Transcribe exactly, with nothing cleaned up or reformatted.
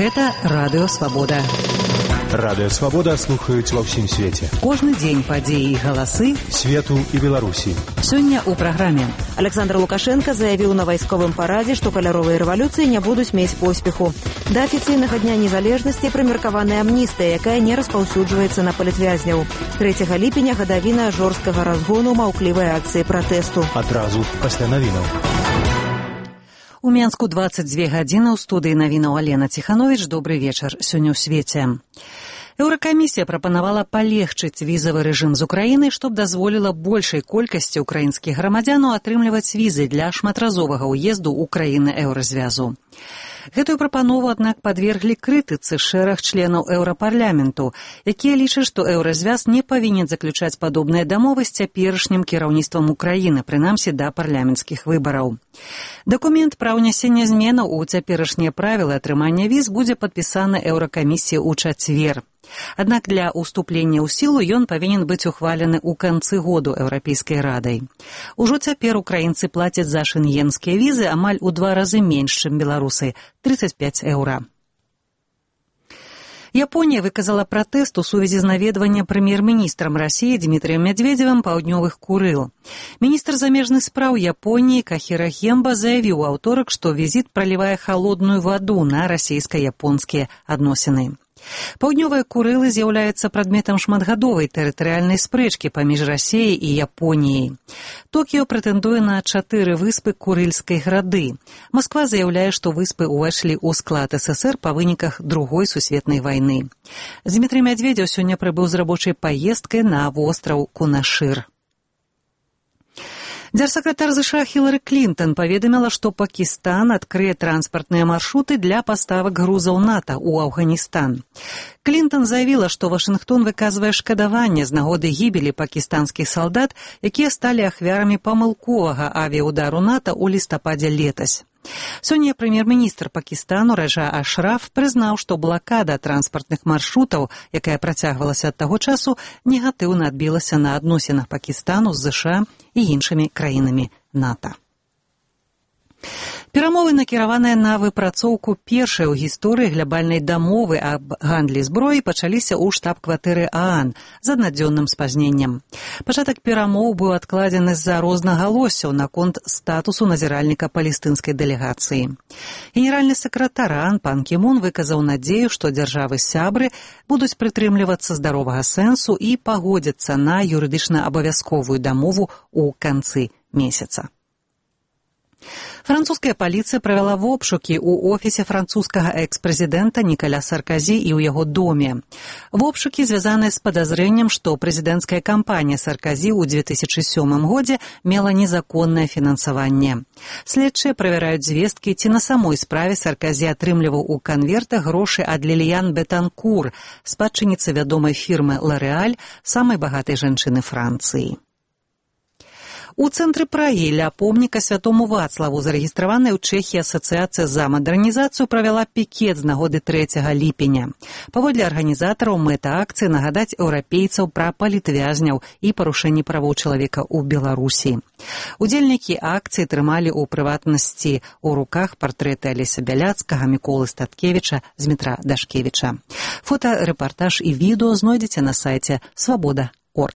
Гэта Радыё Свабода. Радыё Свабода слухаюць ва ўсім свеце. Кожны дзень падзеі і галасы свету і Беларусі. Сёння ў праграме. Александр Лукашенко заявіў на вайсковым парадзе, што каляровыя рэвалюцыі не будуць мець поспеху. Да афіцыйнага дня незалежнасці прымеркаваная амністыя, якая не распаўсюджваецца на палітвязняў. трэцяга ліпеня гадавіна жорсткага разгону маўклівай акцыі пратэсту. Адразу пасля навінаў. У Менску дваццаць дзве гадзіны ў студыі навінаў Алена Ціхановіч. Добры вечар. Сёння ў свеце. Еўракамісія прапанавала палегчыць візавы рэжым з Украінай, што б дазволіла большай колькасці украінскіх грамадзянаў атрымліваць візы для шматразовага ўезду ў краіны еўразвязу. Гэтую прапанову, аднак, падверглі крытыцы шэраг членаў еўрапарламенту, якія лічаць, што еўразвяз не павінен заключаць падобныя дамовы з цяперашнім кіраўніцтвам Украіны, прынамсі да парламенцкіх выбараў. Дакумент пра ўнясенне зменаў у цяперашнія правілы атрымання віз будзе падпісаны еўракамісіяй у чацвер. Аднак для ўступлення ў сілу ён павінен быць ухвалены ў канцы году Еўрапейскай радай. Ужо цяпер украінцы плацяць за шэнгенскія візы амаль у два разы менш, чым беларусы – трыццаць пяць еўра. Японія выказала пратэст у сувязі з наведваннем прэм'ер-міністрам Расіі Дмітрыем Мядзведзевым паўднёвых Курыл. Міністр замежных спраў Японіі Кахіра Хемба заявіў у аўторак, што візіт пралівае халодную ваду на расійска-японскія адносіны. Паўднёвыя Курылы з'яўляецца прадметам шматгадовай тэрытарыяльнай спрэчкі паміж Расіяй і Японіяй. Токіё прэтэндуе на чатыры выспы Курыльскай грады. Масква заяўляе, што выспы ўвайшлі ў склад эс эс ер па выніках другой сусветнай вайны. Дмітрый Мядзведзеў сёння прыбыў з рабочай паездкай на востраў Кунашыр. Дзяржсакратар ЗША Хілары Клінтон паведаміла, што Пакістан адкрые транспартныя маршруты для паставак грузаў НАТО ў Афганістан. Клінтон заявіла, што Вашынгтон выказвае шкадаванне з нагоды гібелі пакістанскіх салдат, якія сталі ахвярамі памылковага авіяудару НАТО ў лістападзе летась. Сёння прэм'ер-міністр Пакістану Раджа Ашраф прызнаў, што блакада транспартных маршрутаў, якая працягвалася ад таго часу, негатыўна адбілася на адносінах Пакістану з ЗША і іншымі краінамі НАТО. Перамовы, накіраваныя на выпрацоўку першай у гісторыі глобальнай дамовы аб гандлі зброі, пачаліся ў штаб-кватэры ААН з аднадзённым спазненнем. Пачатак перамоў быў адкладзены з-за рознагалоссяў наконт статусу назіральніка палестынскай дэлегацыі. Генеральны сакратар ААН пан Кі Мун выказаў надзею, што дзяржавы-сябры будуць прытрымлівацца здаровага сэнсу і пагодзяцца на юрыдычна абавязковую дамову ў канцы месяца. Французская паліцыя правяла вобшукі ў офісе французскага экс-прэзідэнта Нікаля Сарказі і ў яго доме. Вобшукі звязаныя з падазрэннем, што прэзідэнцкая кампанія Сарказі ў дзве тысячы сёмым годзе мела незаконнае фінансаванне. Следчыя правяраюць звесткі, ці на самой справе Сарказі атрымліваў у канвертах грошы ад Ліліян Бетанкур, спадчыніцы вядомай фірмы «Лореаль», самай багатай жанчыны Францыі. У цэнтры Прагі ля помніка святому Вацлаву зарэгістраваная ў Чэхіі асацыяцыя за мадэрнізацыю правяла пікет з нагоды трэцяга ліпеня. Паводле арганізатараў, мэта акцыі нагадаць еўрапейцаў пра палітвязняў і парушэнні правоў чалавека ў Беларусі. Удзельнікі акцыі трымалі ў прыватнасці ў руках партрэты Алеся Бяляцкага, Міколы Статкевіча, Змітра Дашкевіча. Фота, рэпартаж і відэо знойдзеце на сайце свабода